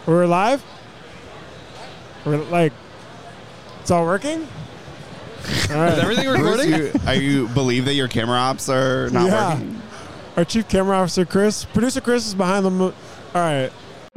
We're live? We're like, it's all working? All right. Is everything recording? You believe that your camera ops are not working? Our chief camera officer, Chris. Producer Chris is behind them. All right.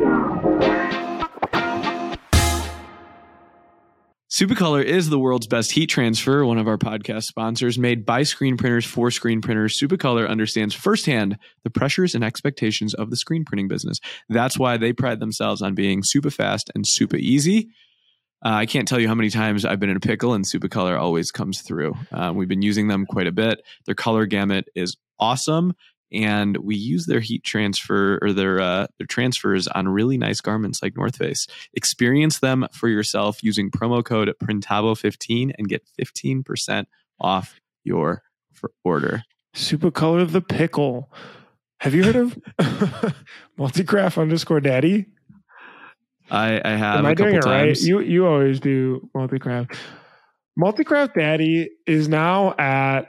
Supacolor is the world's best heat transfer, one of our podcast sponsors. Made by screen printers for screen printers, Supacolor understands firsthand the pressures and expectations of the screen printing business. That's why they pride themselves on being super fast and super easy. I can't tell you how many times I've been in a pickle and Supacolor always comes through. We've been using them quite a bit. Their color gamut is awesome. And we use their heat transfer or their transfers on really nice garments like North Face. Experience them for yourself using promo code Printavo15 and get 15% off your order. Supacolor the pickle. Have you heard of Multicraft_Daddy? I have. Am I a couple doing it times. right? You always do Multicraft. Multicraft Daddy is now at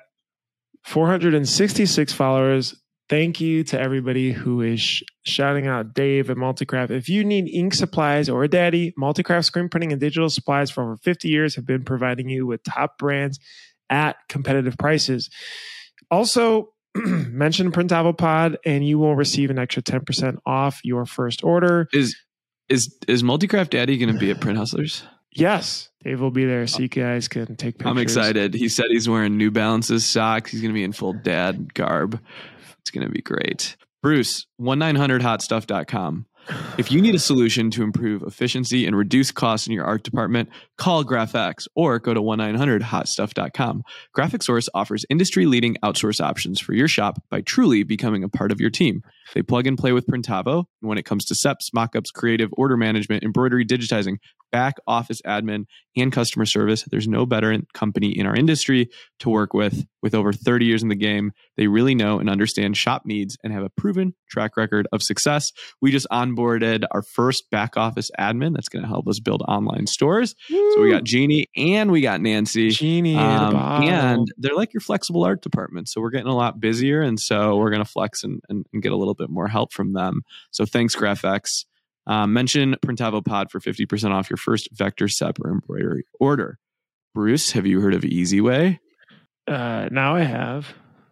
466 followers. Thank you to everybody who is shouting out Dave at Multicraft. If you need ink supplies or a daddy, Multicraft screen printing and digital supplies for over 50 years have been providing you with top brands at competitive prices. Also, mention Printavo Pod and you will receive an extra 10% off your first order. Is Multicraft Daddy going to be at Print Hustlers? Yes, Dave will be there so you guys can take pictures. I'm excited. He said he's wearing New Balances socks. He's going to be in full dad garb. It's going to be great. Bruce, 1-900hotstuff.com. If you need a solution to improve efficiency and reduce costs in your art department, call GraphX or go to 1-900hotstuff.com. Graphic Source offers industry-leading outsource options for your shop by truly becoming a part of your team. They plug and play with Printavo. And when it comes to SEPs, mockups, creative, order management, embroidery, digitizing, back office admin, and customer service, there's no better company in our industry to work with. With over 30 years in the game, they really know and understand shop needs and have a proven track record of success. We just onboarded our first back office admin that's going to help us build online stores. Woo. So we got Jeannie and we got Nancy. Jeannie and they're like your flexible art department. So we're getting a lot busier. And so we're going to flex and get a little bit more help from them. So thanks, GraphX. Mention Printavo Pod for 50% off your first vector, SEP, or embroidery order. Bruce, have you heard of EasyWay? Now I have.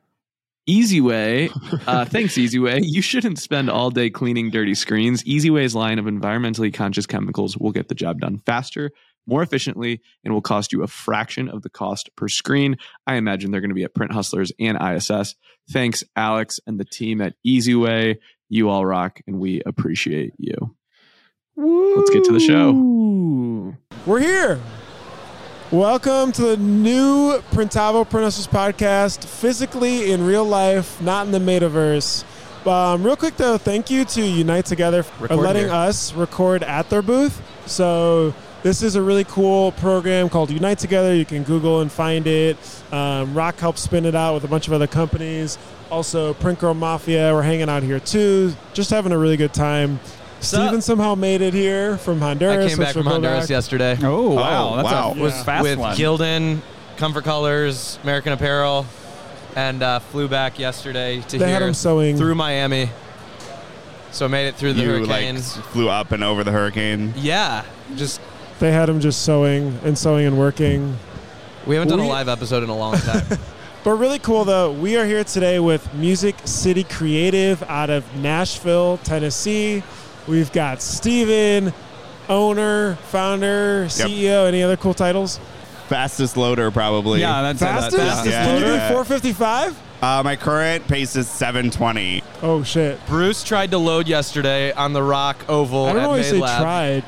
EasyWay. Thanks, EasyWay. You shouldn't spend all day cleaning dirty screens. EasyWay's line of environmentally conscious chemicals will get the job done faster, more efficiently, and will cost you a fraction of the cost per screen. I imagine they're going to be at Print Hustlers and ISS. Thanks, Alex and the team at EasyWay. You all rock, and we appreciate you. Woo. Let's get to the show. We're here. Welcome to the new Printavo Print Hustlers podcast, physically in real life, not in the metaverse. Real quick though, thank you to Unite Together for letting us record at their booth. So this is a really cool program called Unite Together. You can Google and find it. Rock helped spin it out with a bunch of other companies. Also, Print Girl Mafia, we're hanging out here too. Just having a really good time. Steven somehow made it here from Honduras. I came back from Honduras yesterday. Oh, wow. That's a fast with one. Gildan, Comfort Colors, American Apparel, and flew back yesterday to They had here him sewing through Miami. So I made it through the hurricane. Like flew up and over the hurricane. Yeah, just They had him just sewing and working. we haven't done a live episode in a long time. But really cool, though. We are here today with Music City Creative out of Nashville, Tennessee. We've got Steven, owner, founder, CEO. Any other cool titles? Fastest loader, probably. Yeah, that's Fastest? Yeah. Can you do Yeah. 455? My current pace is 720. Oh, shit. Bruce tried to load yesterday on the Rock Oval I don't at know why you Made say Lab. tried.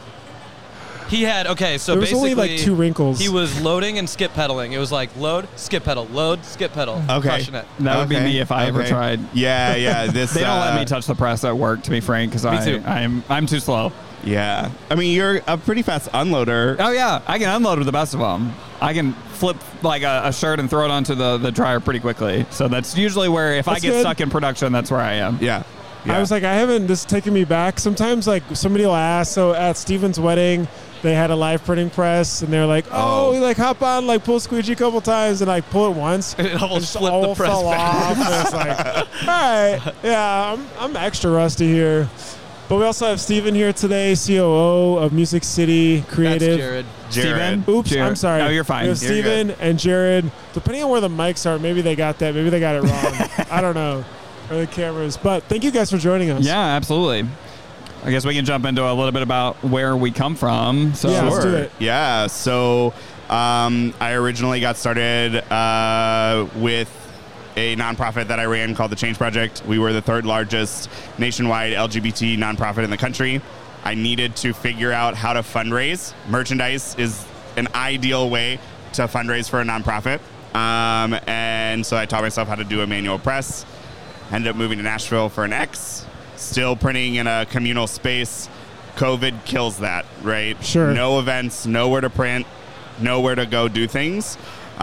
He had, okay, so There was basically only like 2 wrinkles. he was loading and skip pedaling. It was like load, skip pedal, load, skip pedal. Okay. Crushing it. That would be me if I ever tried. Yeah. This They don't let me touch the press at work, to be frank, because too. I'm too slow. Yeah. I mean, you're a pretty fast unloader. Oh, yeah. I can unload with the best of them. I can flip like a shirt and throw it onto the dryer pretty quickly. So that's usually where, if I That's get good. stuck in production, that's where I am. Yeah. I was like, this is taking me back. Sometimes, like, somebody will ask. So at Steven's wedding, they had a live printing press, and they're like, we like hop on, like pull squeegee a couple times, and I pull it once, And it almost just flipped all the press fell back. off. And it's like, all right, yeah, I'm extra rusty here. But we also have Steven here today, COO of Music City Creative. That's Jared. Steven? Oops, Jared. I'm sorry. No, you're fine. We have You're Steven and Jared. Depending on where the mics are, maybe they got that. Maybe they got it wrong. I don't know. Or the cameras. But thank you guys for joining us. Yeah, absolutely. I guess we can jump into a little bit about where we come from. So Yeah, let's do it. Yeah, so I originally got started with a nonprofit that I ran called The Change Project. We were the third largest nationwide LGBT nonprofit in the country. I needed to figure out how to fundraise. Merchandise is an ideal way to fundraise for a nonprofit. And so I taught myself how to do a manual press. Ended up moving to Nashville for an X. Still printing in a communal space. COVID kills that, right? Sure. No events, nowhere to print, nowhere to go do things.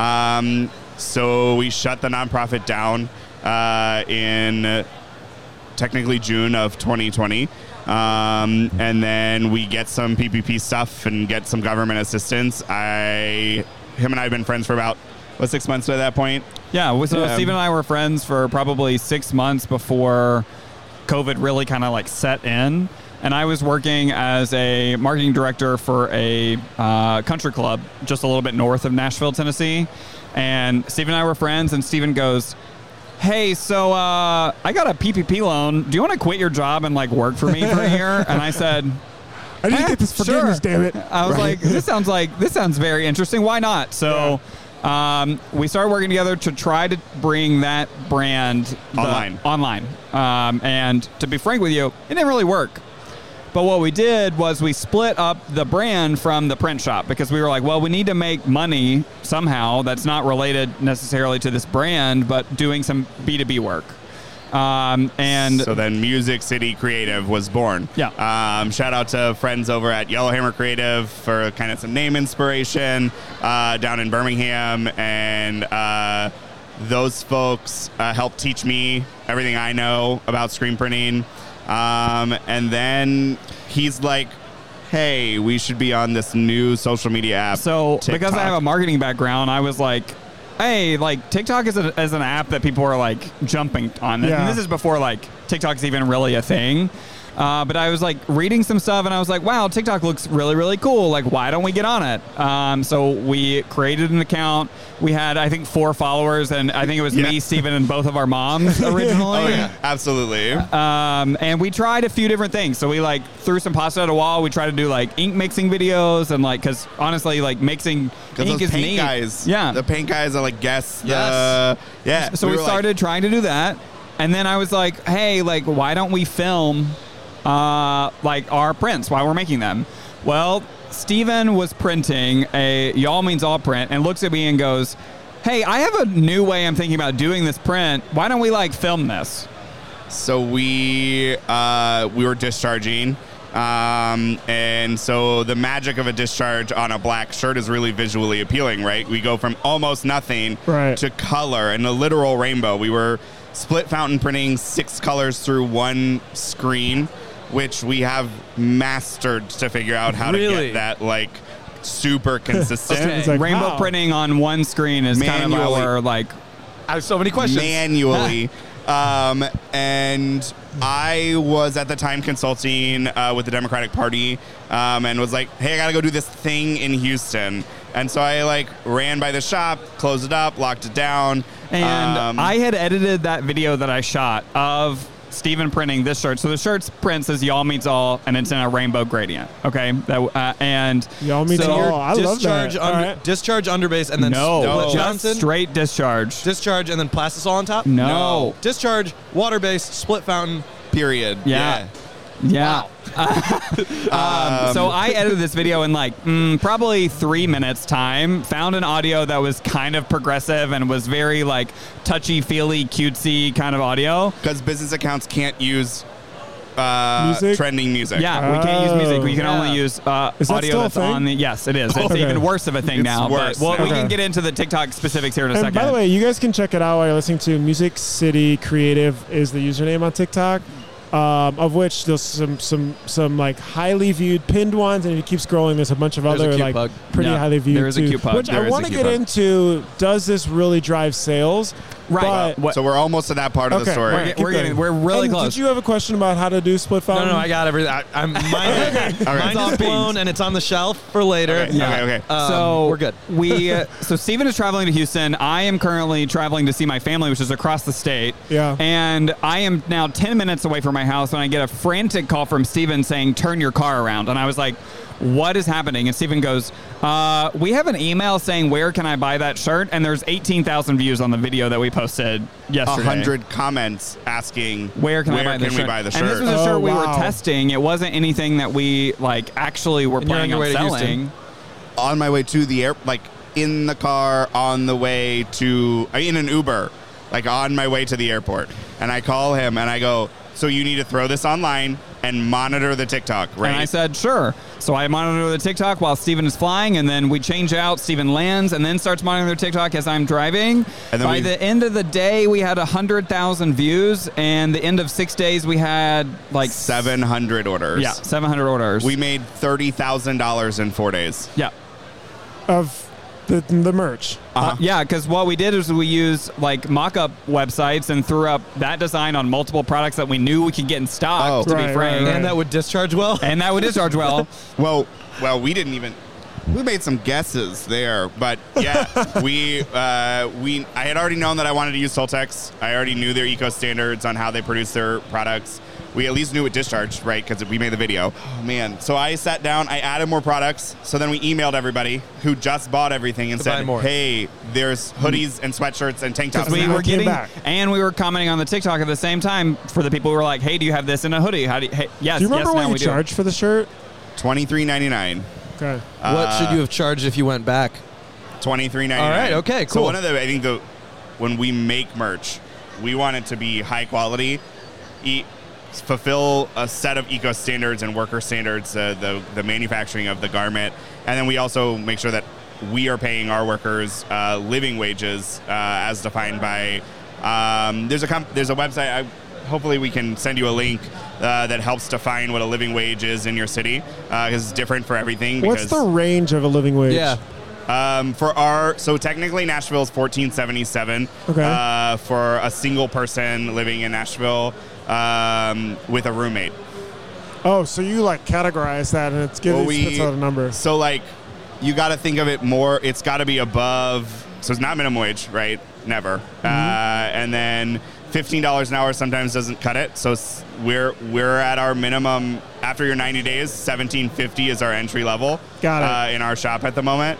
So we shut the nonprofit down in technically June of 2020. And then we get some PPP stuff and get some government assistance. Him and I have been friends for about 6 months at that point. Yeah, so Steve and I were friends for probably 6 months before COVID really kind of like set in. And I was working as a marketing director for a country club just a little bit north of Nashville, Tennessee. And Steve and I were friends, and Steven goes, hey, so I got a PPP loan. Do you want to quit your job and like work for me for a year? And I said, I need to get this forgiveness, sure. damn it. I was like, this sounds very interesting. Why not? So we started working together to try to bring that brand online. And to be frank with you, it didn't really work. But what we did was we split up the brand from the print shop because we were like, well, we need to make money somehow that's not related necessarily to this brand, but doing some B2B work. And so then Music City Creative was born. Yeah. Shout out to friends over at Yellowhammer Creative for kind of some name inspiration down in Birmingham. And those folks helped teach me everything I know about screen printing. And then he's like, hey, we should be on this new social media app. So TikTok. Because I have a marketing background, I was like, hey, like TikTok is an app that people are like jumping on. Yeah. And this is before like TikTok's even really a thing. But I was like reading some stuff and I was like, wow, TikTok looks really, really cool. Like, why don't we get on it? So we created an account. We had, I think, 4 followers, and I think it was me, Steven, and both of our moms originally. Oh, yeah, absolutely. And we tried a few different things. So we like threw some pasta at a wall. We tried to do like ink mixing videos and like, because honestly, like mixing ink is paint neat. guys, Yeah. the paint guys are like guests. Yes. Yeah. So we were started trying to do that. And then I was like, hey, like, why don't we film like our prints while we're making them? Well, Steven was printing a Y'all Means All print and looks at me and goes, hey, I have a new way I'm thinking about doing this print. Why don't we like film this? So we were discharging. And so the magic of a discharge on a black shirt is really visually appealing, right? We go from almost nothing to color and a literal rainbow. We were split fountain printing 6 colors through one screen, which we have mastered to figure out how to get that like super consistent. It's like, Rainbow wow. printing on one screen is kind of our like. I have so many questions. Manually. And I was at the time consulting with the Democratic Party and was like, hey, I got to go do this thing in Houston. And so I like ran by the shop, closed it up, locked it down. And I had edited that video that I shot of Steven printing this shirt. So the shirt's print says Y'all Means All, and it's in a rainbow gradient. Okay? And Y'all Means All. I love that. Discharge underbase and then just Johnson. straight discharge. Discharge and then plastisol on top? No. Discharge, water base, split fountain, period. Yeah. Wow. So I edited this video in like probably 3 minutes time, found an audio that was kind of progressive and was very like touchy-feely, cutesy kind of audio. Because business accounts can't use music? trending music. Yeah, we can't use music. We can only use audio that's on the... Yes, it is. It's even worse of a thing now. Worse. But, we can get into the TikTok specifics here in a second. By the way, you guys can check it out while you're listening to Music City Creative is the username on TikTok. Of which there's some like highly viewed pinned ones, and if you keep scrolling, there's a bunch of other like pretty highly viewed. There is a cute pug. Which I want to get into. Does this really drive sales? Right. But, So we're almost to that part of the Okay, story. right. We're really and close. Did you have a question about how to do split fountain? No, I got everything. Mine's all blown, and it's on the shelf for later. Okay. So we're good. So Steven is traveling to Houston. I am currently traveling to see my family, which is across the state. Yeah. And I am now 10 minutes away from my house when I get a frantic call from Steven saying, "Turn your car around." And I was like, what is happening? And Steven goes, we have an email saying, where can I buy that shirt? And there's 18,000 views on the video that we posted yesterday. 100 comments asking, where can we buy the shirt? And this was a shirt we were testing. It wasn't anything that we actually were planning on selling. On my way to the air, in the car, on the way to, in an Uber, on my way to the airport. And I call him and I go, so you need to throw this online and monitor the TikTok, right? And I said, sure. So I monitor the TikTok while Steven is flying, and then we change out. Steven lands and then starts monitoring the TikTok as I'm driving. And then by the end of the day, we had 100,000 views, and the end of 6 days, we had 700 orders. Yeah, 700 orders. We made $30,000 in 4 days. Yeah. Of the merch. Yeah, because what we did is we used mock-up websites and threw up that design on multiple products that we knew we could get in stock, to be frank. And that would discharge well? Well, we didn't even... We made some guesses there, but yeah, I had already known that I wanted to use Soltex. I already knew their eco standards on how they produce their products. We at least knew it discharged, right? Because we made the video. Oh, man. So I sat down, I added more products. So then we emailed everybody who just bought everything and said, hey, there's hoodies and sweatshirts and tank tops. We were commenting on the TikTok at the same time for the people who were like, hey, do you have this in a hoodie? Yes, do you remember what you do. charged for the shirt? $23.99. Okay. What should you have charged if you went back? $23.99. All right. Okay. Cool. So when we make merch, we want it to be high quality, fulfill a set of eco standards and worker standards, the manufacturing of the garment, and then we also make sure that we are paying our workers living wages as defined by. There's a website. Hopefully we can send you a link that helps define what a living wage is in your city, because it's different for everything. What's the range of a living wage? Yeah. So technically Nashville is $14.77. Okay. For a single person living in Nashville with a roommate. Oh, so you categorize that and spits out a number. So you got to think of it more. It's got to be above. So it's not minimum wage, right? Never. Mm-hmm. And then $15 an hour sometimes doesn't cut it. So we're at our minimum after your 90 days. $17.50 is our entry level. Got it. In our shop at the moment,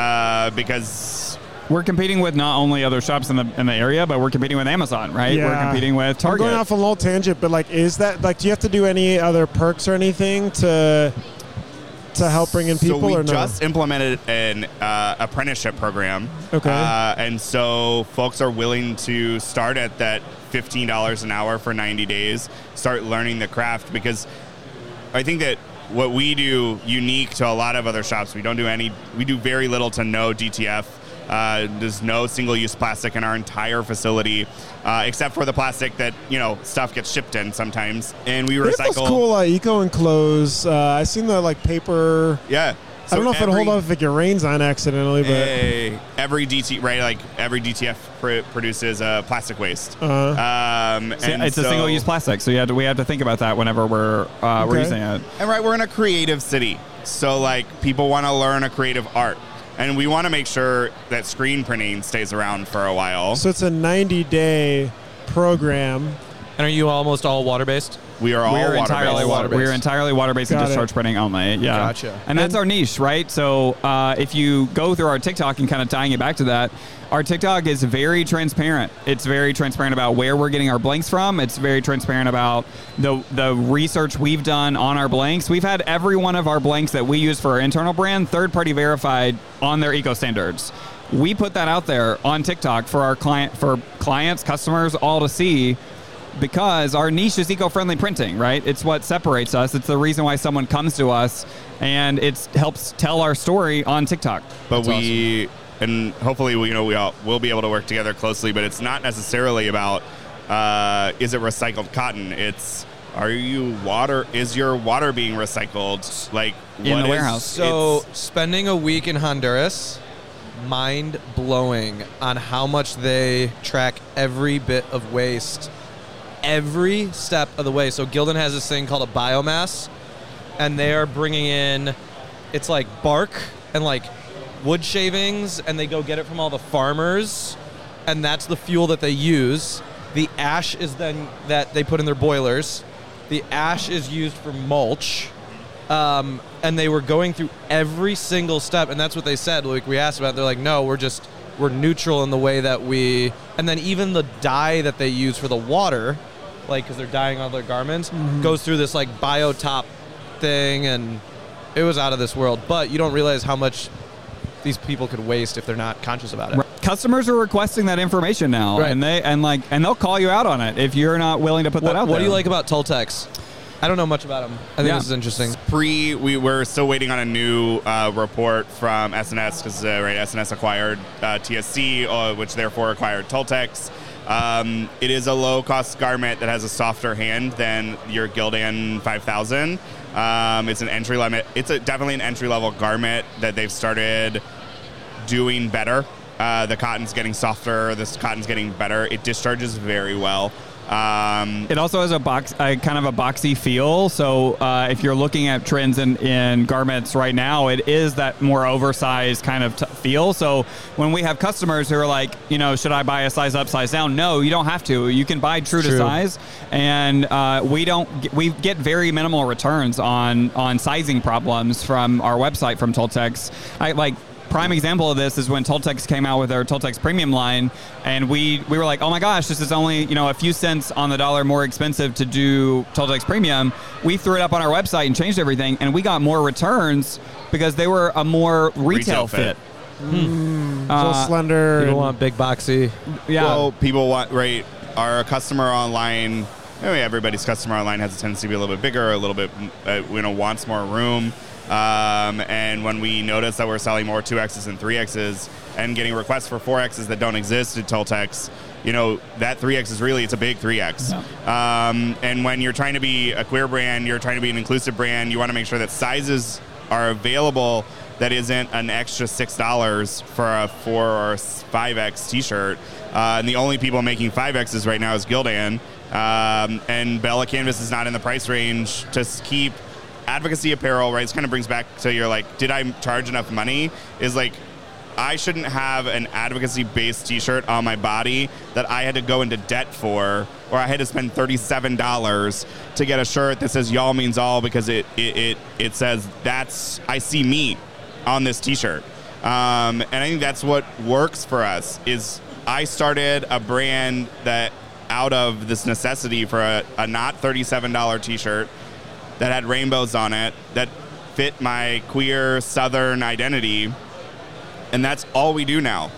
because we're competing with not only other shops in the area, but we're competing with Amazon, right? Yeah. We're competing with Target. I'm going off a little tangent, but is that do you have to do any other perks or anything to help bring in people? So we or no? just implemented an apprenticeship program. Okay. And so folks are willing to start at that $15 an hour for 90 days, start learning the craft, because I think that what we do unique to a lot of other shops, we do very little to no DTF. There's no single-use plastic in our entire facility, except for the plastic that stuff gets shipped in sometimes, and we recycle. They have those cool eco enclosed. I seen the paper. Yeah. I don't know if it'll hold up if it gets rains on accidentally, but every DTF produces plastic waste. Uh-huh. It's a single-use plastic, so we have to think about that whenever we're using it. And we're in a creative city, so people want to learn a creative art. And we want to make sure that screen printing stays around for a while. So it's a 90-day program. And are you almost all water-based? We are all water-based. We're entirely water-based and discharge printing only. Yeah. Gotcha. And that's our niche, right? So if you go through our TikTok and kind of tying it back to that, our TikTok is very transparent. It's very transparent about where we're getting our blanks from. It's very transparent about the research we've done on our blanks. We've had every one of our blanks that we use for our internal brand third-party verified on their eco standards. We put that out there on TikTok for clients, customers, all to see, because our niche is eco-friendly printing, right? It's what separates us. It's the reason why someone comes to us, and it helps tell our story on TikTok. But and hopefully we'll be able to work together closely, but it's not necessarily about is it recycled cotton? It's is your water being recycled in the warehouse? So spending a week in Honduras, mind-blowing on how much they track every bit of waste, every step of the way. So Gildan has this thing called a biomass, and they are bringing in, it's like bark and like wood shavings, and they go get it from all the farmers, and that's the fuel that they use. The ash is then that they put in their boilers. The ash is used for mulch. And they were going through every single step, and that's what they said. Like, we asked about it, they're like, no, we're neutral in the way that we, and then even the dye that they use for the water, like, because they're dyeing all their garments, goes through this like biotop thing, and it was out of this world. But you don't realize how much these people could waste if they're not conscious about it. Customers are requesting that information now, right. and they'll call you out on it if you're not willing to put that out there. What do you like about Tultex? I don't know much about them. I think this is interesting. We were still waiting on a new report from SNS because SNS acquired TSC, which therefore acquired Tultex. It is a low-cost garment that has a softer hand than your Gildan 5000. It's an entry level. It's definitely an entry-level garment that they've started doing better. The cotton's getting softer. This cotton's getting better. It discharges very well. It also has a kind of a boxy feel. So if you're looking at trends in garments right now, it is that more oversized kind of feel. So when we have customers who are like, should I buy a size up, size down? No, you don't have to. You can buy true to size, and we get very minimal returns on sizing problems from our website from Tultex. Prime example of this is when Tultex came out with their Tultex Premium line, and we were like, oh my gosh, this is only a few cents on the dollar more expensive to do Tultex Premium. We threw it up on our website and changed everything, and we got more returns because they were a more retail fit. So slender. People want big boxy. Yeah. Well, people want, right, our customer online, everybody's customer online has a tendency to be a little bit bigger, a little bit, wants more room. And when we notice that we're selling more 2Xs and 3Xs and getting requests for 4Xs that don't exist at Tultex, that 3X is it's a big 3X. Yeah. And when you're trying to be a queer brand, you're trying to be an inclusive brand, you want to make sure that sizes are available that isn't an extra $6 for a 4 or 5X t-shirt. And the only people making 5Xs right now is Gildan. And Bella Canvas is not in the price range to keep advocacy apparel, right? This kind of brings back to your did I charge enough money? Is I shouldn't have an advocacy-based t-shirt on my body that I had to go into debt for, or I had to spend $37 to get a shirt that says y'all means all because it says I see me on this t-shirt. And I think that's what works for us is I started a brand that out of this necessity for a not $37 t-shirt that had rainbows on it, that fit my queer Southern identity, and that's all we do now.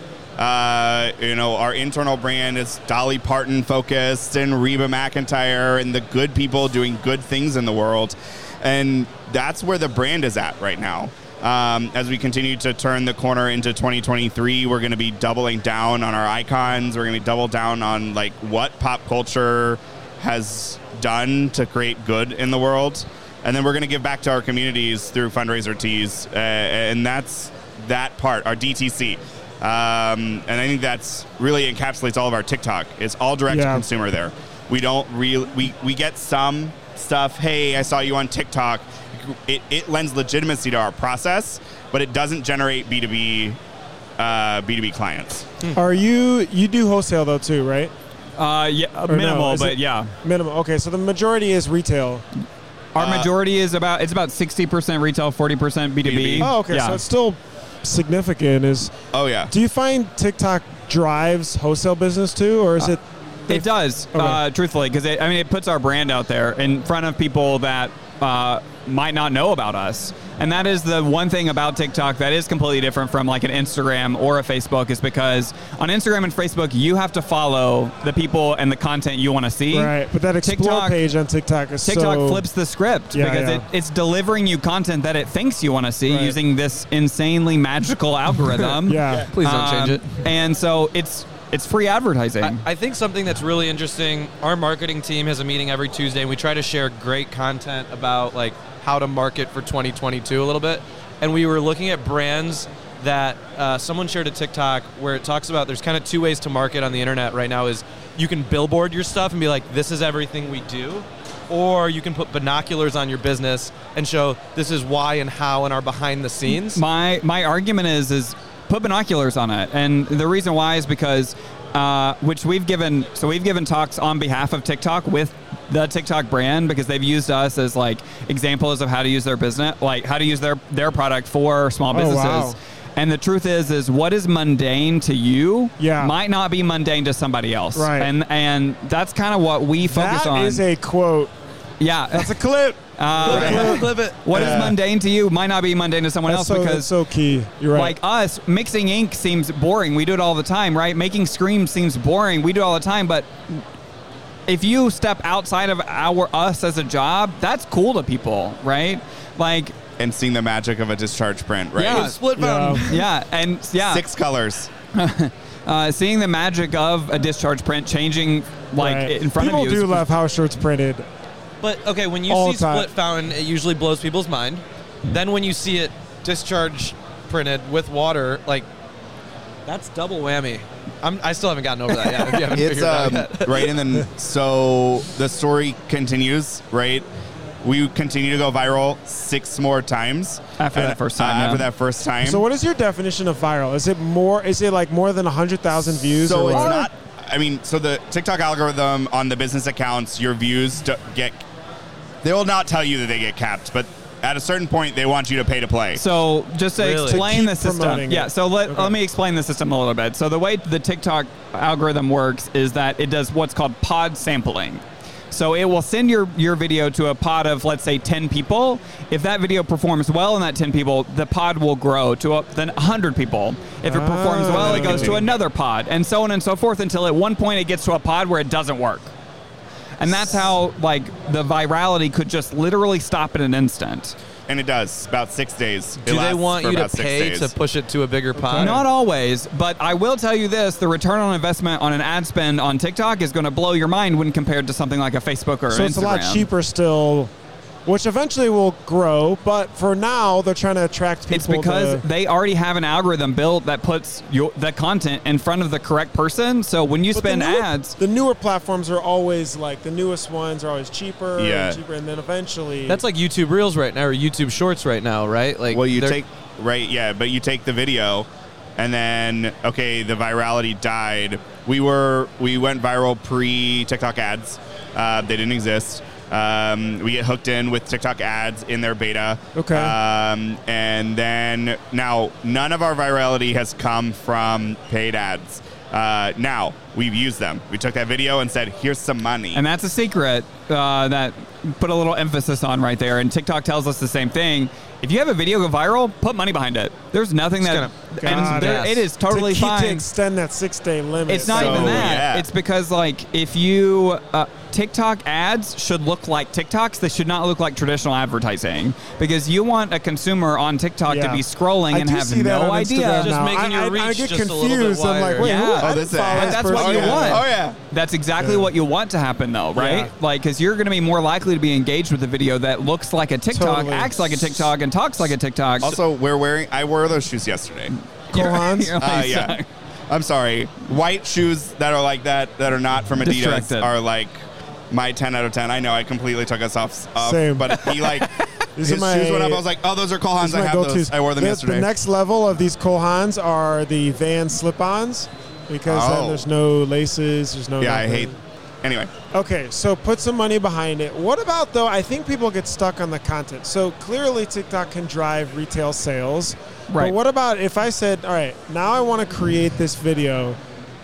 Our internal brand is Dolly Parton focused and Reba McEntire and the good people doing good things in the world, and that's where the brand is at right now. As we continue to turn the corner into 2023, we're going to be doubling down on our icons. We're going to be double down on what pop culture has done to create good in the world, and then we're going to give back to our communities through fundraiser tees, and that's that part, our DTC, and I think that's really encapsulates all of our TikTok. It's all direct to consumer there. We don't we get some stuff. Hey, I saw you on TikTok. It lends legitimacy to our process, but it doesn't generate B2B clients. Are you do wholesale though too, right? Minimal, but yeah. Minimal. Okay, so the majority is retail. Our majority is about 60% retail, 40% B2B. Oh, okay. Yeah. So it's still significant. Do you find TikTok drives wholesale business too, or is it? It does, truthfully, because it puts our brand out there in front of people that might not know about us. And that is the one thing about TikTok that is completely different from an Instagram or a Facebook, is because on Instagram and Facebook, you have to follow the people and the content you want to see. Right, but that Explore page on TikTok is TikTok flips the script because it's delivering you content that it thinks you want to see using this insanely magical algorithm. Please don't change it. And so it's free advertising. I think something that's really interesting, our marketing team has a meeting every Tuesday, and we try to share great content about how to market for 2022 a little bit. And we were looking at brands that someone shared a TikTok where it talks about there's kind of 2 ways to market on the internet right now. Is you can billboard your stuff and be like, this is everything we do, or you can put binoculars on your business and show this is why and how and our behind the scenes. My argument is put binoculars on it, and the reason why is because which we've given talks on behalf of TikTok with the TikTok brand, because they've used us as like examples of how to use their business, like how to use their product for small businesses. Wow. And the truth is what is mundane to you might not be mundane to somebody else. Right. And that's kind of what we focus on. That is a quote. Yeah. That's a clip. Clip it. What is mundane to you might not be mundane to someone else, because that's so key. You're right. like us, mixing ink seems boring. We do it all the time, right? Making screams seems boring. We do it all the time. But if you step outside of us as a job, that's cool to people, right? Like, and seeing the magic of a discharge print, right? Yeah. Split fountain. Yeah, and 6 colors. seeing the magic of a discharge print changing in front people of you. People do love how shirts printed. But, okay, when you see split fountain, it usually blows people's mind. Then when you see it discharge printed with water, like, that's double whammy. I still haven't gotten over that yet. If you haven't figured it out yet. Right, and then so the story continues, right? We continue to go viral 6 more times. After that first time. So what is your definition of viral? Is it like more than 100,000 views? So or it's what? not, I mean, so the TikTok algorithm on the business accounts, your views they will not tell you that they get capped, but at a certain point, they want you to pay to play. So just to explain the system. Yeah, so let me explain the system a little bit. So the way the TikTok algorithm works is that it does what's called pod sampling. So it will send your video to a pod of, let's say, 10 people. If that video performs well in that 10 people, the pod will grow to up to 100 people. If it performs well, it goes to another pod, and so on and so forth, until at one point it gets to a pod where it doesn't work. And that's how, like, the virality could just literally stop in an instant. And it does, about 6 days. Do they want you to pay to push it to a bigger pod? Not always, but I will tell you this, the return on investment on an ad spend on TikTok is going to blow your mind when compared to something like a Facebook or Instagram. So it's a lot cheaper still, which eventually will grow, but for now, they're trying to attract people. It's because they already have an algorithm built that puts the content in front of the correct person. So when you spend ads... The newer platforms are always, like, the newest ones are always cheaper and cheaper, and then eventually... That's like YouTube Reels right now, or YouTube Shorts right now, right? Like, well, you take the video, and then, okay, the virality died. We went viral pre-TikTok ads. They didn't exist. We get hooked in with TikTok ads in their beta. Okay. And then now none of our virality has come from paid ads. Now we've used them. We took that video and said, here's some money. And that's a secret that put a little emphasis on right there. And TikTok tells us the same thing. If you have a video go viral, put money behind it. There's nothing it is totally fine. To extend that 6-day limit. It's not even that. Yeah. It's because, like, if you... TikTok ads should look like TikToks. They should not look like traditional advertising, because you want a consumer on TikTok to be scrolling and have no idea. Just making your reach I get just confused. a little bit wider. I'm like, wait, that's what you want. Oh, yeah. That's exactly what you want to happen, though, right? Yeah. Like, because you're going to be more likely to be engaged with a video that looks like a TikTok, acts like a TikTok, and talks like a TikTok. Also, I wore those shoes yesterday. Kohans? Yeah. I'm sorry. White shoes that are like that are not from Adidas Distracted. are like my 10 out of 10. I know I completely took us off. Same. But he like These his are my, shoes went up. I was like, oh, those are Cole Haans. I have those. I wore them yesterday. The next level of these Cole Haans are the Van slip-ons, because then there's no laces. There's no. Yeah, nothing. I hate. Anyway. Okay, so put some money behind it. What about, though, I think people get stuck on the content. So clearly TikTok can drive retail sales. Right. But what about if I said, all right, now I want to create this video.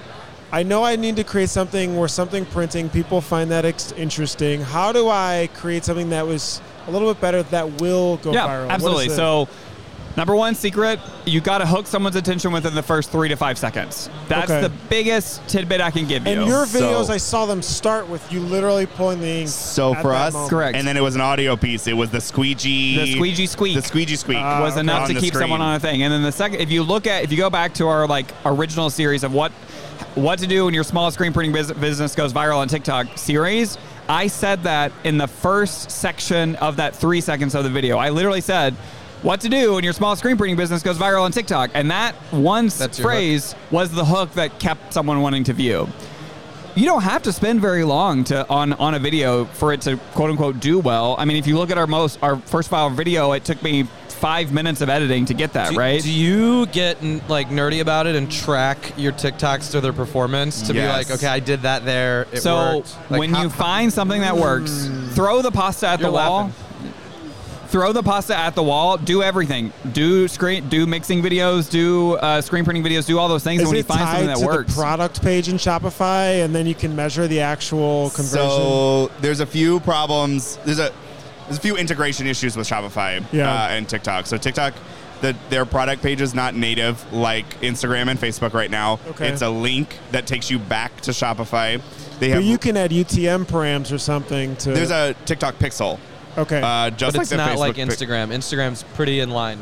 I know I need to create something where something printing, people find that interesting. How do I create something that was a little bit better that will go viral? Yeah, absolutely. So, number one secret, you got to hook someone's attention within the first 3 to 5 seconds. That's the biggest tidbit I can give you. And your videos, I saw them start with you literally pulling the ink. So for us, correct. And then it was an audio piece. It was the squeegee. The squeegee squeak. The squeegee squeak was enough to keep someone on a thing. And then the second, if you go back to our original series of what to do when your small screen printing business goes viral on TikTok series, I said that in the first section of that 3 seconds of the video. I literally said, what to do when your small screen printing business goes viral on TikTok. And that one phrase was the hook that kept someone wanting to view. You don't have to spend very long on a video for it to quote unquote do well. I mean, if you look at our first viral video, it took me 5 minutes of editing to get that, right? Do you get like nerdy about it and track your TikToks to their performance to be like, okay, I did that there, it worked? Like, when you find something that works, throw the pasta at the wall. Throw the pasta at the wall. Do everything. Do mixing videos. Do screen printing videos. Do all those things. And when you find something that works, the product page in Shopify, and then you can measure the actual conversion. So there's a few problems. There's a few integration issues with Shopify and TikTok. So TikTok, their product page is not native like Instagram and Facebook right now. Okay. It's a link that takes you back to Shopify. But you can add UTM params or something to. There's a TikTok Pixel. Okay. Just but it's not Facebook like Instagram. Instagram's pretty in line.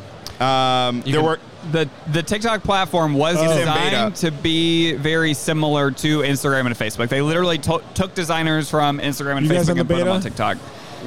The TikTok platform was designed to be very similar to Instagram and Facebook. They literally took designers from Instagram and Facebook and put them on TikTok.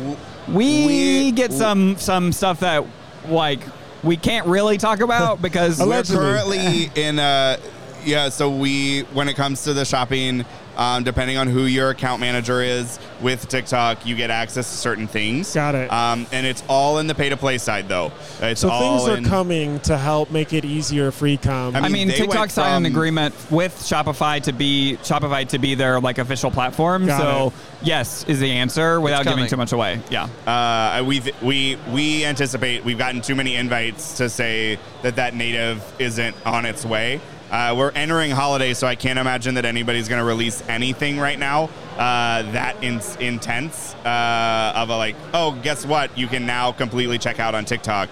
We get some stuff that like we can't really talk about because we're currently in so when it comes to the shopping, depending on who your account manager is with TikTok, you get access to certain things. Got it. And it's all in the pay-to-play side, though. So things are coming to help make it easier for e-com. I mean TikTok signed an agreement with Shopify to be their like official platform. Yes is the answer without giving too much away. Yeah. We anticipate we've gotten too many invites to say that native isn't on its way. We're entering holiday, so I can't imagine that anybody's going to release anything right now that intense of a like, oh, guess what? You can now completely check out on TikTok.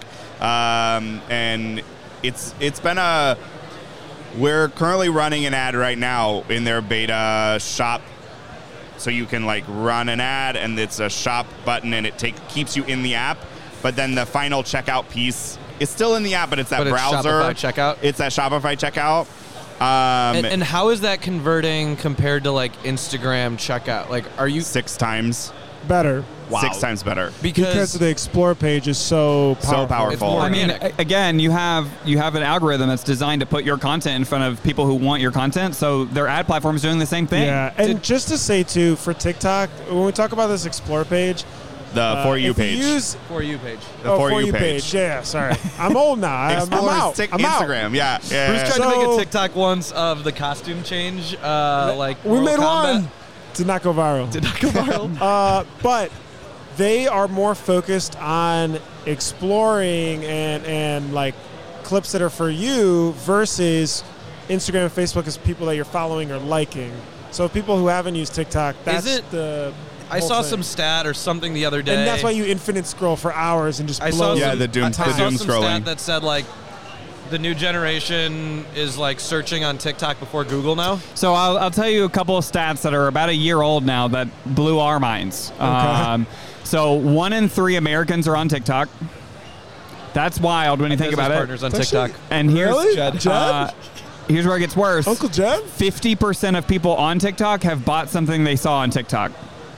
And it's been we're currently running an ad right now in their beta shop. So you can like run an ad and it's a shop button and it keeps you in the app. But then the final checkout piece, it's still in the app, but it's that browser. Shopify checkout? It's that Shopify checkout. And how is that converting compared to like Instagram checkout? Like, are you 6 times better? Wow. 6 times better because the Explore page is so powerful. I mean, again, you have an algorithm that's designed to put your content in front of people who want your content. So their ad platform is doing the same thing. Yeah, and just to say too, for TikTok, when we talk about this Explore page. The For You page. For You page. The For You page. Yeah, sorry. I'm old now. I'm out. I'm Instagram. Out. Yeah. Bruce tried to make a TikTok once of the costume change. We made one. Did not go viral. But they are more focused on exploring and like clips that are for you versus Instagram and Facebook is people that you're following or liking. So people who haven't used TikTok, that's I saw some stat or something the other day. And that's why you infinite scroll for hours and just blow. The doom scrolling. Stat that said like the new generation is like searching on TikTok before Google now. So I'll tell you a couple of stats that are about a year old now that blew our minds. Okay. So 1 in 3 Americans are on TikTok. That's wild when you think about it. Partners on TikTok. And here's really? Jed? Here's where it gets worse. Uncle Jed? 50% of people on TikTok have bought something they saw on TikTok.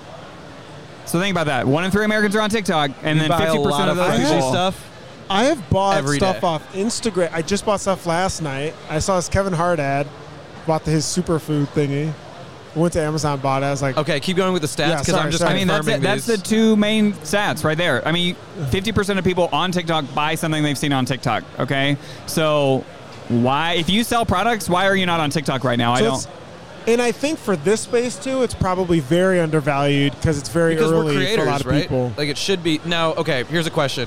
So think about that. 1 in 3 Americans are on TikTok, and then 50% of those people. Stuff. I have bought stuff day. off Instagram. I just bought stuff last night. I saw this Kevin Hart ad. Bought his superfood thingy. Went to Amazon, bought it. I was like, okay, keep going with the stats because I'm just. I mean, that's the 2 main stats right there. I mean, 50% of people on TikTok buy something they've seen on TikTok. Okay, so why, if you sell products, why are you not on TikTok right now? And I think for this space too, it's probably very undervalued because it's very early we're creators, for a lot of right? people. Like it should be. Now, okay, here's a question.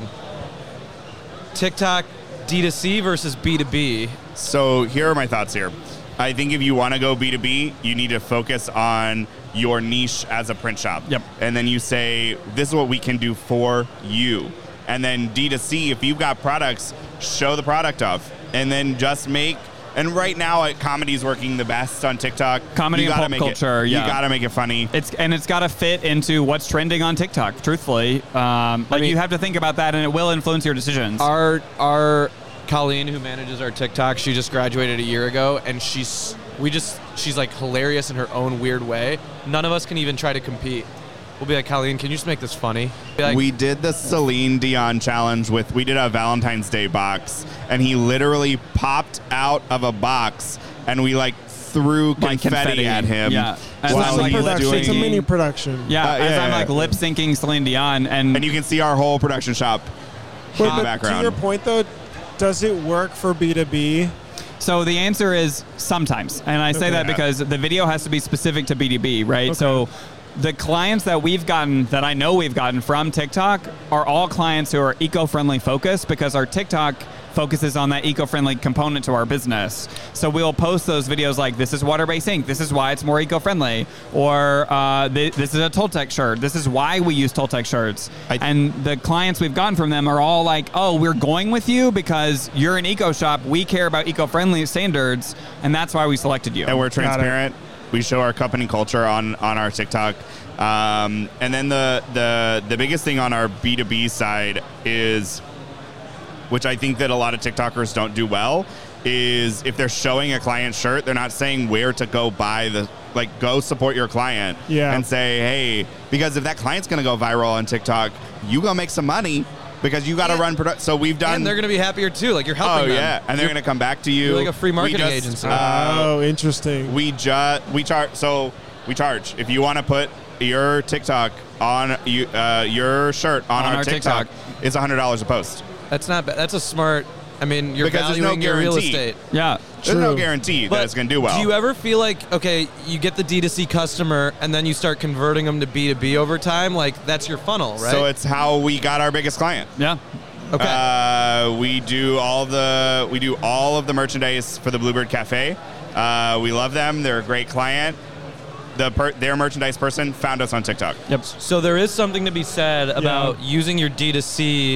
TikTok D2C versus B2B. So here are my thoughts here. I think if you want to go B2B, you need to focus on your niche as a print shop. Yep. And then you say, this is what we can do for you. And then D2C, if you've got products, show the product off. And then just make... And right now, comedy's working the best on TikTok. Comedy and pop culture, You got to make it funny. It's got to fit into what's trending on TikTok, truthfully. You have to think about that, and it will influence your decisions. Our Colleen, who manages our TikTok, she just graduated a year ago, and she's like hilarious in her own weird way. None of us can even try to compete. we'll be like, Colleen, can you just make this funny? Be like, We did the Celine Dion challenge we did a Valentine's Day box, and he literally popped out of a box, and we like threw confetti at him. Yeah. As while I'm, like, he was Production. It's a doing. mini production. Yeah, as I'm yeah. like lip syncing Celine Dion, and And you can see our whole production shop Wait, in the but to background. your point, though, does it work for B2B? so the answer is sometimes. And I say that because the video has to be specific to B2B, right? Okay. So the clients that we've gotten, that I know we've gotten from TikTok, are all clients who are eco-friendly focused, because our TikTok focuses on that eco-friendly component to our business. So we'll post those videos like, this is water-based ink, this is why it's more eco-friendly, or this is a Toltec shirt, this is why we use Toltec shirts. And the clients we've gotten from them are all like, oh, we're going with you because you're an eco shop, we care about eco-friendly standards, and that's why we selected you. And we're transparent. We show our company culture on our TikTok. And then the biggest thing on our B2B side is, which I think that a lot of TikTokers don't do well, is if they're showing a client shirt, they're not saying where to go buy go support your client and say, hey, because if that client's going to go viral on TikTok, you go make some money because you got to run production. So we've done. and they're going to be happier too. Like, you're helping them. Oh, yeah. And they're going to come back to you. You're like a free marketing agency. Interesting. We charge. If you want to put your TikTok on your shirt on our TikTok, it's $100 a post. That's not bad. That's a smart. I mean, you're Because there's no valuing your real guarantee. estate. Yeah. There's no True. guarantee But that it's going to do well. Do you ever feel like, okay, you get the D2C customer and then you start converting them to B2B over time? Like, that's your funnel, right? So it's how we got our biggest client. Yeah. okay. We do all of the merchandise for the Bluebird Cafe. We love them. They're a great client. Their merchandise person found us on TikTok. Yep. So there is something to be said about using your D2C,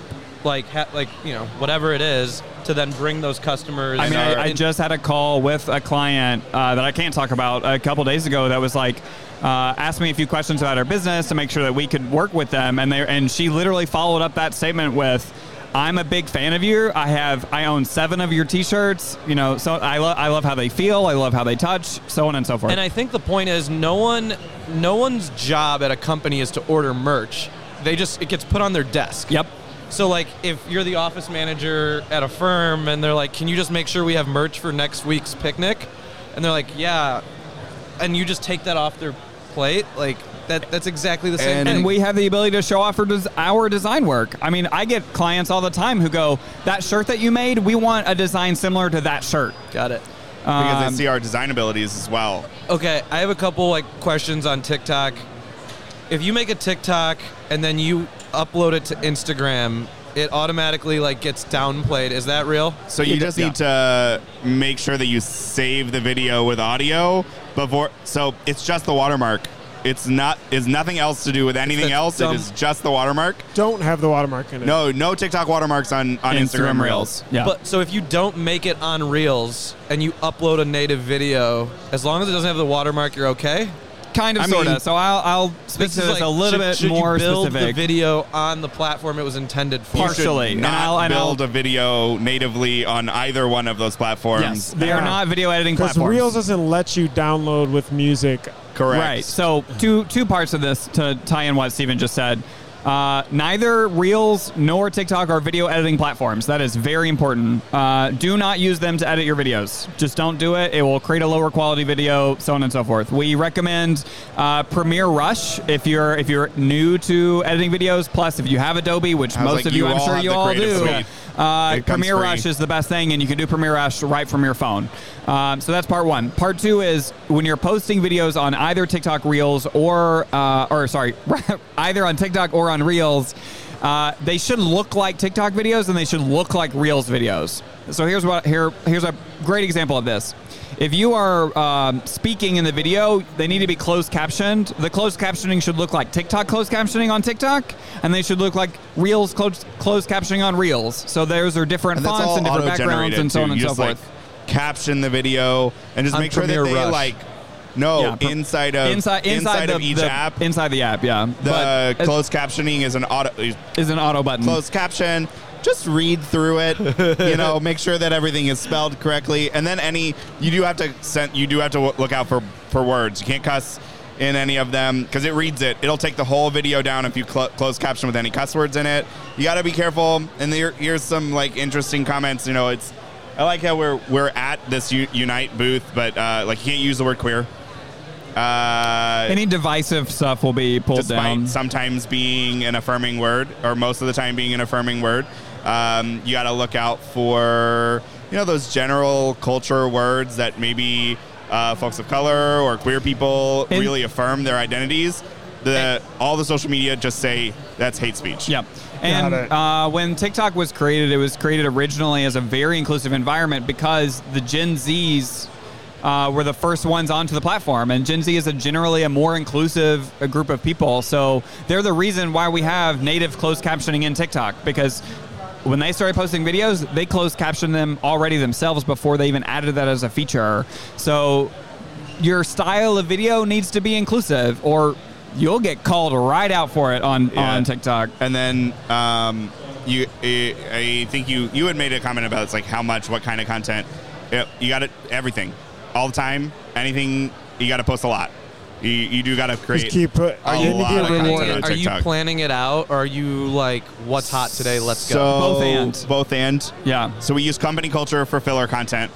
whatever it is, to then bring those customers. I mean, I just had a call with a client that I can't talk about a couple days ago that was like, asked me a few questions about our business to make sure that we could work with them. And she literally followed up that statement with, I'm a big fan of you. I own 7 of your T-shirts. So I love how they feel. I love how they touch, so on and so forth. And I think the point is, no one's job at a company is to order merch. It gets put on their desk. Yep. So, like, if you're the office manager at a firm and they're like, can you just make sure we have merch for next week's picnic? And they're like, yeah. And you just take that off their plate, like, that's exactly the same thing. And we have the ability to show off our design work. I mean, I get clients all the time who go, that shirt that you made, we want a design similar to that shirt. Got it. Because they see our design abilities as well. Okay, I have a couple questions on TikTok. If you make a TikTok and then you upload it to Instagram, it automatically gets downplayed. Is that real? So you just need to make sure that you save the video with audio before. So it's just the watermark. It's nothing else to do with anything else. dumb. It is just the watermark. Don't have the watermark in it. No TikTok watermarks on Instagram Reels. Yeah. But so if you don't make it on Reels and you upload a native video, as long as it doesn't have the watermark, you're okay? Kind of, sort of. So I'll speak to this a little bit more should you build specific. the video on the platform it was intended for? Partially. You should not build a video natively on either one of those platforms. Yes, they are not video editing Because platforms. Reels doesn't let you download with music. Correct. Right. So two parts of this to tie in what Steven just said. Neither Reels nor TikTok are video editing platforms. That is very important. Do not use them to edit your videos. Just don't do it. It will create a lower quality video, so on and so forth. We recommend Premiere Rush if you're new to editing videos. Plus, if you have Adobe, which most of you, I'm sure you all do. Premiere Rush is the best thing, and you can do Premiere Rush right from your phone. So that's part one. Part two is when you're posting videos on either TikTok Reels either on TikTok or on Reels, they should look like TikTok videos and they should look like Reels videos. So here's a great example of this. If you are speaking in the video, they need to be closed captioned. The closed captioning should look like TikTok closed captioning on TikTok, and they should look like Reels closed captioning on Reels. So those are different fonts and different backgrounds and so on and so forth. Caption the video and just make sure that they inside of each app. Inside the app, yeah. The closed captioning is an auto button. Closed caption. Just read through it. Make sure that everything is spelled correctly, and then you do have to look out for words. You can't cuss in any of them because it reads it. It'll take the whole video down if you close caption with any cuss words in it. You got to be careful. And here's some like interesting comments. You know, I like how we're at this Unite booth, but like you can't use the word queer. Any divisive stuff will be pulled down. Sometimes being an affirming word, or most of the time being an affirming word. You got to look out for, you know, those general culture words that maybe folks of color or queer people really affirm their identities. All the social media just say that's hate speech. Yep. And when TikTok was created, it was created originally as a very inclusive environment because the Gen Zs were the first ones onto the platform. And Gen Z is generally a more inclusive group of people. So they're the reason why we have native closed captioning in TikTok, because when they started posting videos, they closed captioned them already themselves before they even added that as a feature. So your style of video needs to be inclusive, or you'll get called right out for it on TikTok. And then I think you had made a comment about it's like what kind of content. You got it, everything, all the time, anything. You got to post a lot. You do got to create Are you planning it out, or are you like, what's hot today, let's go? Both and. Yeah. So we use company culture for filler content.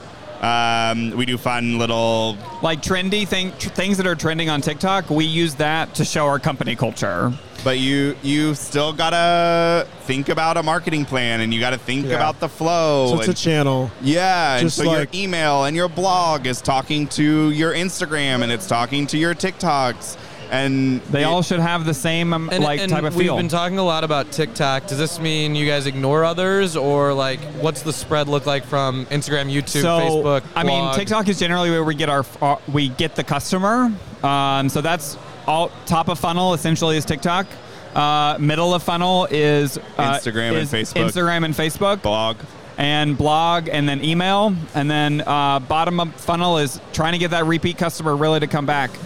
We do fun little... Like trendy things that are trending on TikTok, we use that to show our company culture. But you still got to think about a marketing plan, and you got to think about the flow. So it's a channel. Yeah, and so your email and your blog is talking to your Instagram, and it's talking to your TikToks. And they all should have the same type of feel. We've been talking a lot about TikTok. Does this mean you guys ignore others, or like what's the spread look like from Instagram, YouTube, Facebook, blog? I mean, TikTok is generally where we get the customer. So that's all. Top of funnel essentially is TikTok. Middle of funnel is Instagram and Facebook. Blog, and then email, and then bottom of funnel is trying to get that repeat customer really to come back.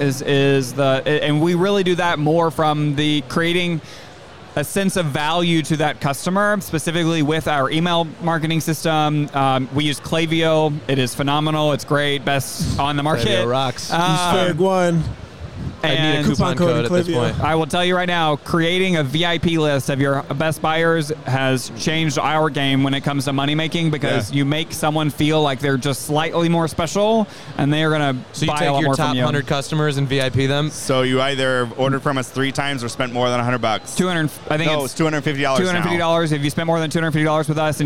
And we really do that more from the creating a sense of value to that customer, specifically with our email marketing system. We use Klaviyo. It is phenomenal. It's great. Best on the market. Klaviyo rocks. Use one. I need a coupon code at this point. I will tell you right now, creating a VIP list of your best buyers has changed our game when it comes to money making, because you make someone feel like they're just slightly more special, and they are going to buy a lot more from you. So you take your top 100 customers and VIP them? So you either ordered from us 3 times or spent more than $100. It's $250 $250. If you spent more than $250 with us,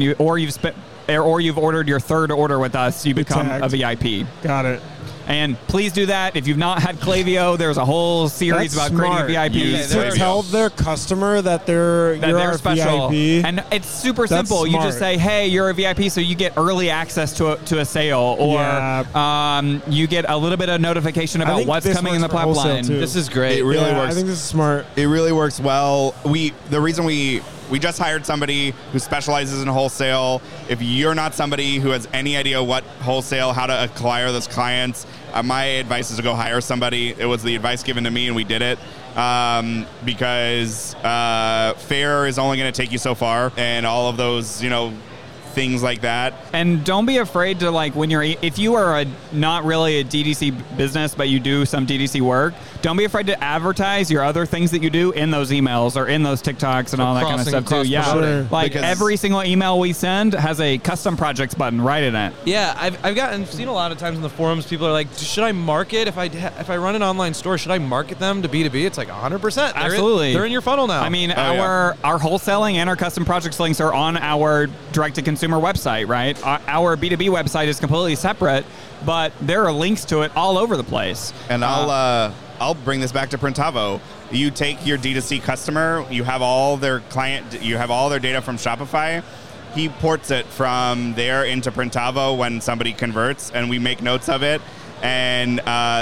or you've ordered your third order with us, you become a VIP. Got it. And please do that. If you've not had Klaviyo, there's a whole series about creating VIPs. To tell their customer that they're special. VIP. And it's super simple. You just say, hey, you're a VIP, so you get early access to a sale, or you get a little bit of notification about what's coming in the pipeline. This is great. It really works. I think this is smart. It really works well. The reason we just hired somebody who specializes in wholesale. If you're not somebody who has any idea what wholesale, how to acquire those clients, my advice is to go hire somebody. It was the advice given to me, and we did it. Because fair is only going to take you so far, and all of those, things like that. And don't be afraid to, if you are not really a DDC business, but you do some DDC work, don't be afraid to advertise your other things that you do in those emails or in those TikToks and all that kind of stuff too. Yeah, sure. Every single email we send has a custom projects button right in it. Yeah, I've seen a lot of times in the forums, people are like, should I market if I run an online store? Should I market them to B2B? It's like 100%. Absolutely, they're in your funnel now. I mean, our wholesaling and our custom projects links are on our direct-to-consumer website, right? Our B2B website is completely separate, but there are links to it all over the place. And I'll bring this back to Printavo. You take your D2C customer, you have all their data from Shopify. He ports it from there into Printavo when somebody converts, and we make notes of it. And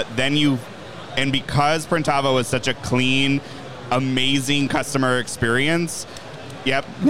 because Printavo is such a clean, amazing customer experience. Yep. Woo!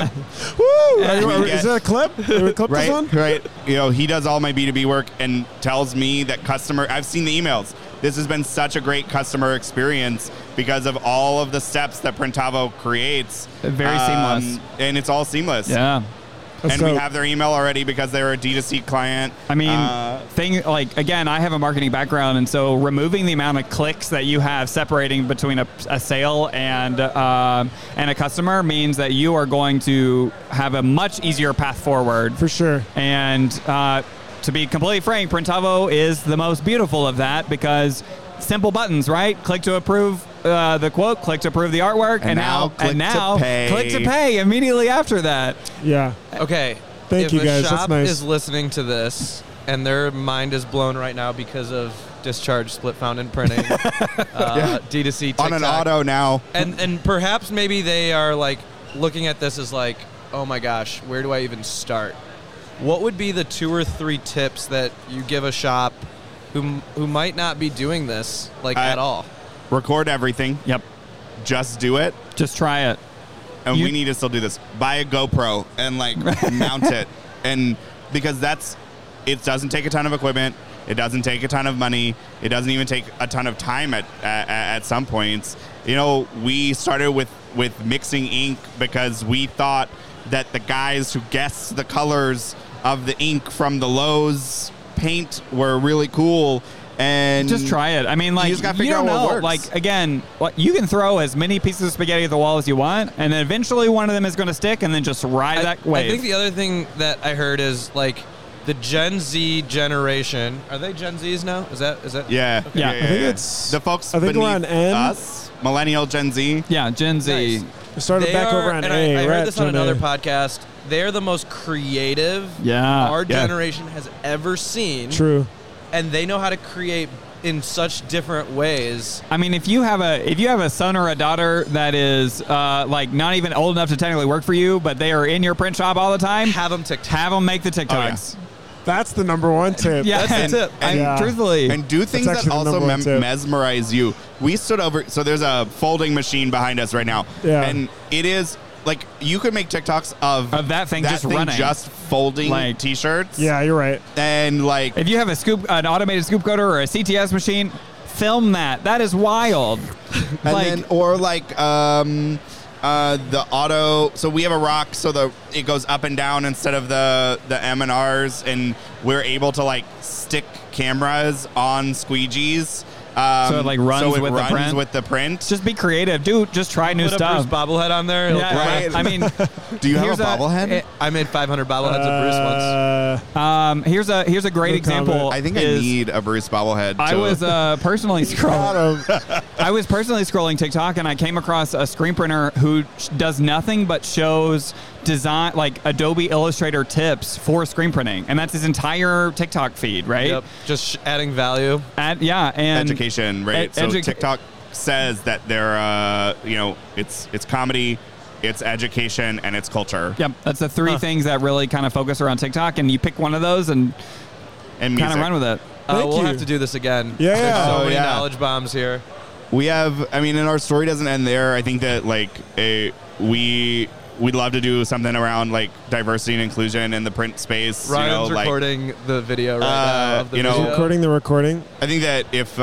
Is that a clip? Right. He does all my B2B work and tells me that I've seen the emails. This has been such a great customer experience because of all of the steps that Printavo creates. Very seamless. And it's all seamless. Yeah. And we have their email already because they're a D2C client. I mean, again, I have a marketing background, and so removing the amount of clicks that you have separating between a sale and a customer means that you are going to have a much easier path forward. For sure. And to be completely frank, Printavo is the most beautiful of that because simple buttons, right? Click to approve the quote, click to approve the artwork, and now click to pay immediately after that. Yeah. Okay. Thank you, guys. If a That's shop nice. is listening to this and their mind is blown right now because of Discharge Split Fountain Printing, D2C TikTok. On an auto now. And perhaps maybe they are like looking at this as like, oh my gosh, where do I even start? What would be the 2 or 3 tips that you give a shop who might not be doing this at all? Record everything. Yep. Just do it. Just try it. And we need to still do this. Buy a GoPro and mount it. And because it doesn't take a ton of equipment. It doesn't take a ton of money. It doesn't even take a ton of time at some points. We started with mixing ink because we thought that the guys who guessed the colors of the ink from the Lowe's paint were really cool. And just try it. I mean, you just gotta figure out what works. Again, you can throw as many pieces of spaghetti at the wall as you want, and then eventually one of them is going to stick, and then just ride that wave. I think the other thing that I heard is the Gen Z generation. Are they Gen Zs now? Is that? Yeah. Okay. Yeah. I think it's the folks I think beneath we're on N. us, millennial Gen Z. Yeah, Gen Z. Nice. We started back over on and A. I We're heard at this on Gen another A. podcast. They're the most creative our generation has ever seen. True. And they know how to create in such different ways. I mean, if you have a son or a daughter that is not even old enough to technically work for you, but they are in your print shop all the time, have them TikTok. Have them make the TikToks. That's the number one tip. Yeah, that's the tip. Truthfully. And do things that also mesmerize you. We stood over, so there's a folding machine behind us right now. Yeah. And it is, you could make TikToks of that thing just running. Just folding T-shirts. Yeah, you're right. And if you have an automated scoop coder or a CTS machine, film that. That is wild. The auto, so we have a rock, so it goes up and down instead of the M and R's, and we're able to stick cameras on squeegees. So it runs with the print. Just be creative, dude. Just try new stuff. Put a Bruce bobblehead on there. Right. I mean, do you have a bobblehead? I made 500 bobbleheads of Here's Bruce once. a great example. I think I need a Bruce bobblehead. I was personally scrolling. I was personally scrolling TikTok, and I came across a screen printer who does nothing but shows design, Adobe Illustrator tips for screen printing, and that's his entire TikTok feed, right? Yep. Just adding value. And education, right? So TikTok says that they're, it's comedy, it's education, and it's culture. Yep, that's the 3 things that really kind of focus around TikTok, and you pick one of those and kind of run with it. We'll have to do this again. Yeah. There's so many knowledge bombs here. We have, and our story doesn't end there. I think that we'd love to do something around diversity and inclusion in the print space. Ryan's recording the video right now. Of the video. Recording the recording. I think that if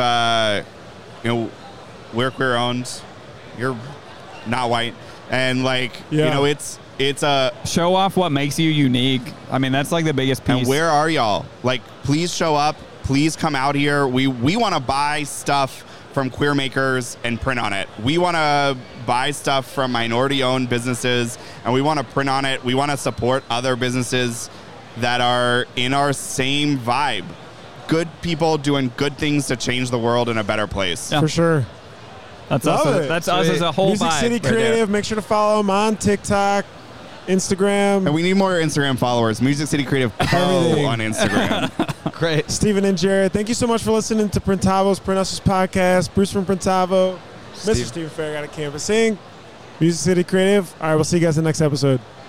we're queer owned, you're not white, and it's a show off what makes you unique. I mean, that's the biggest piece. And where are y'all? Please show up. Please come out here. We want to buy stuff from queer makers and print on it. We want to buy stuff from minority-owned businesses, and we want to print on it. We want to support other businesses that are in our same vibe. Good people doing good things to change the world in a better place. Yeah. For sure. That's us. That's us as a whole Music vibe. City Creative. Make sure to follow them on TikTok, Instagram. And we need more Instagram followers. Music City Creative Co. on Instagram. Great. Steven and Jared, thank you so much for listening to Printavo's Print Hustlers podcast. Bruce from Printavo, Mr. Steven Fair out of Campus Inc., Music City Creative. All right, we'll see you guys in the next episode.